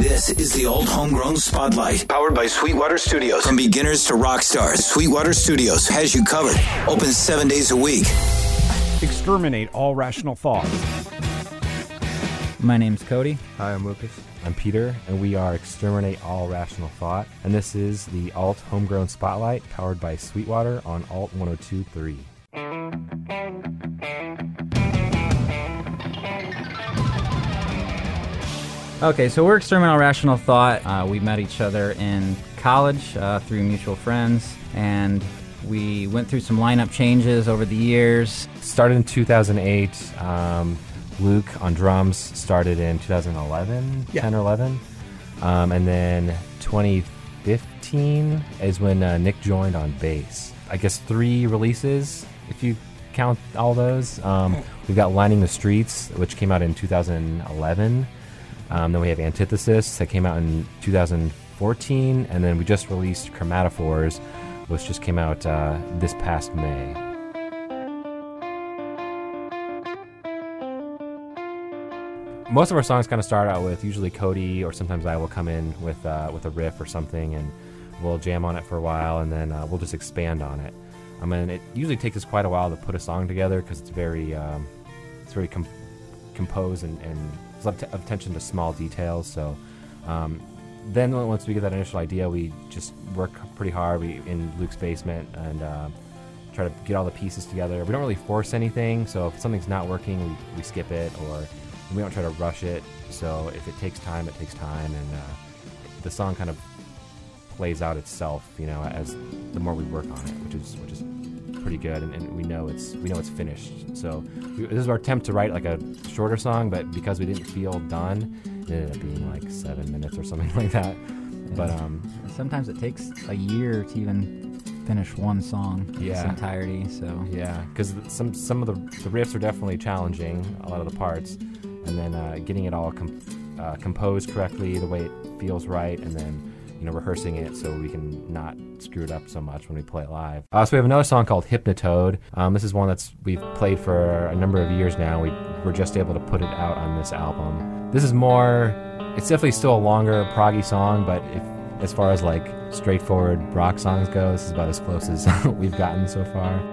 This is the Alt Homegrown Spotlight, powered by Sweetwater Studios. From beginners to rock stars, Sweetwater Studios has you covered. Open 7 days a week. Exterminate all rational thought. My name's Cody. Hi, I'm Lucas. I'm Peter, and we are Exterminate All Rational Thought. And this is the Alt Homegrown Spotlight, powered by Sweetwater on Alt 102.3. Okay, so we're Exterminate All Rational Thought. We met each other in college through mutual friends, and we went through some lineup changes over the years. Started in 2008. Luke on drums started in 2011, 10 or 11. And then 2015 is when Nick joined on bass. I guess 3 releases, if you count all those. We've got Lining the Streets, which came out in 2011. Then we have Antithesis, that came out in 2014. And then we just released Chromatophores, which just came out this past May. Most of our songs kind of start out with usually Cody or sometimes I will come in with a riff or something, and we'll jam on it for a while, and then we'll just expand on it. I mean, it usually takes us quite a while to put a song together because it's very composed and there's a lot of attention to small details. So then once we get that initial idea, we just work pretty hard in Luke's basement and try to get all the pieces together. We don't really force anything, so if something's not working, we skip it, or we don't try to rush it. So if it takes time, it takes time, and the song kind of plays out itself, as the more we work on it, which is pretty good, and we know it's finished. So this is our attempt to write like a shorter song, but because we didn't feel done, it ended up being like 7 minutes or something like that. But sometimes it takes a year to even finish one song in its entirety. So yeah, because some of the riffs are definitely challenging, a lot of the parts. And then getting it all composed correctly, the way it feels right, and then rehearsing it so we can not screw it up so much when we play it live. So we have another song called Hypnotoad. This is one we've played for a number of years now. We're just able to put it out on this album. This is it's definitely still a longer proggy song, but as far as like straightforward rock songs go, this is about as close as we've gotten so far.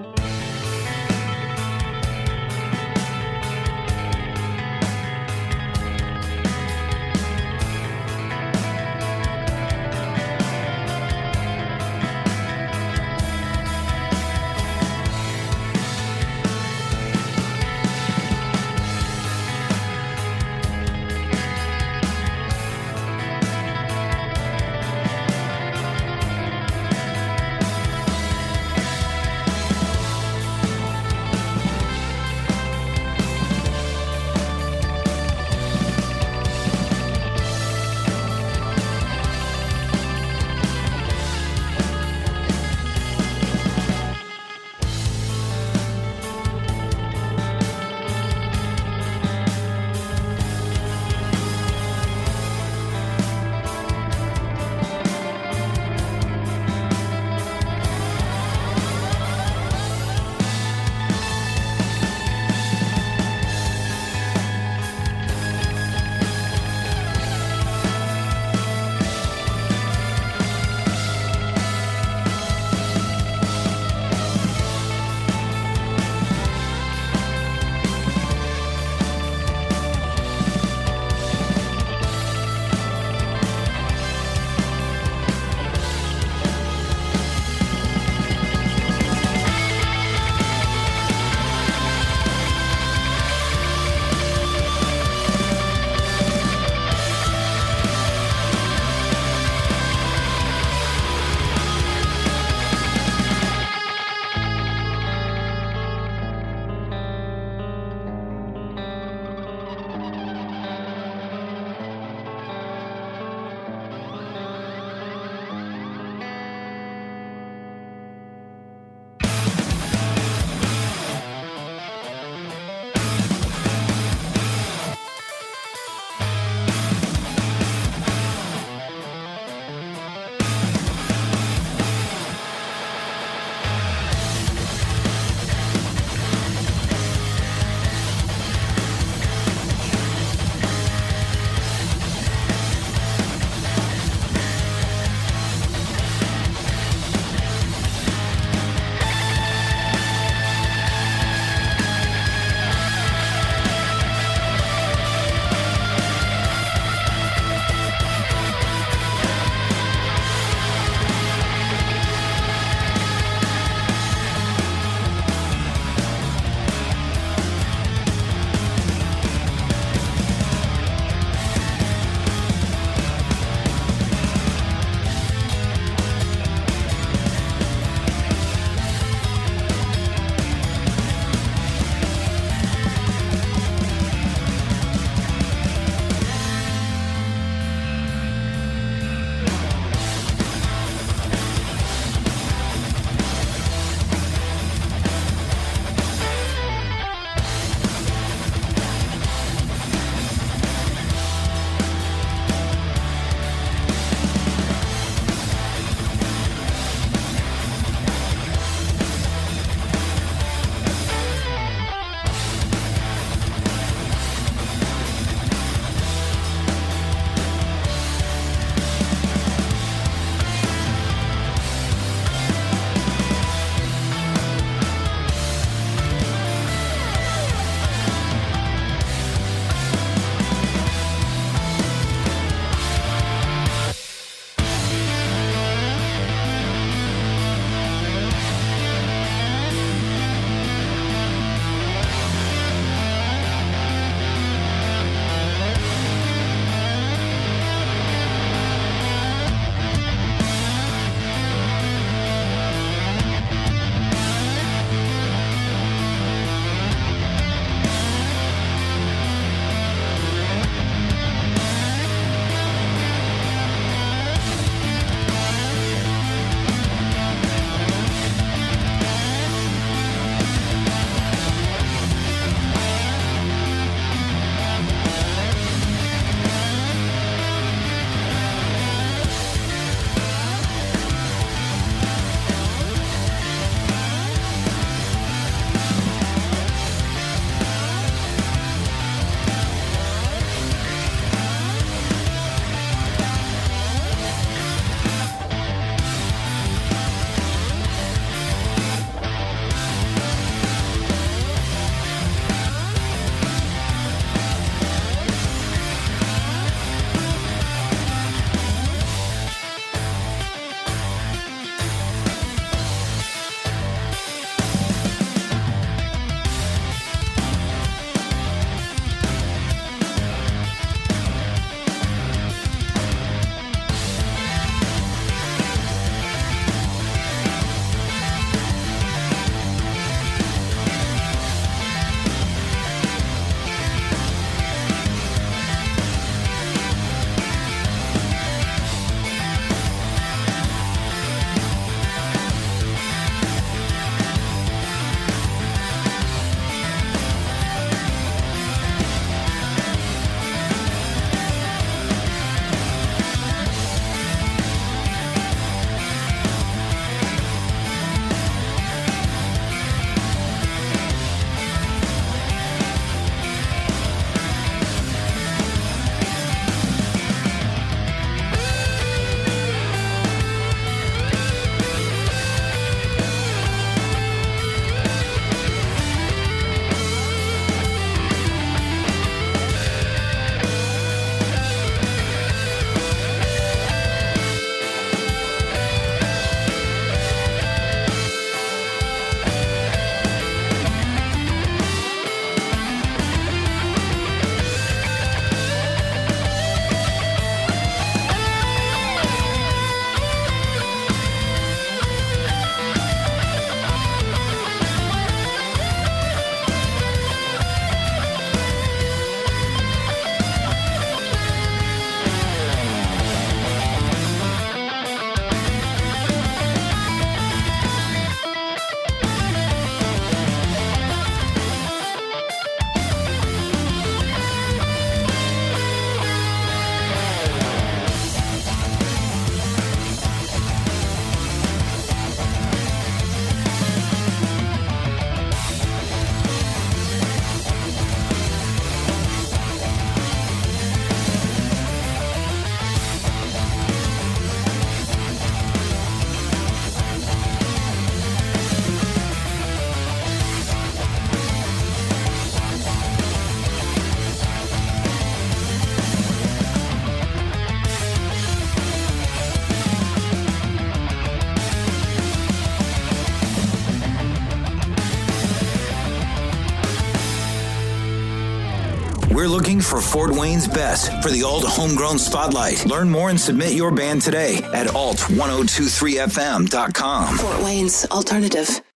We're looking for Fort Wayne's best for the Alt Homegrown Spotlight. Learn more and submit your band today at alt1023fm.com. Fort Wayne's Alternative.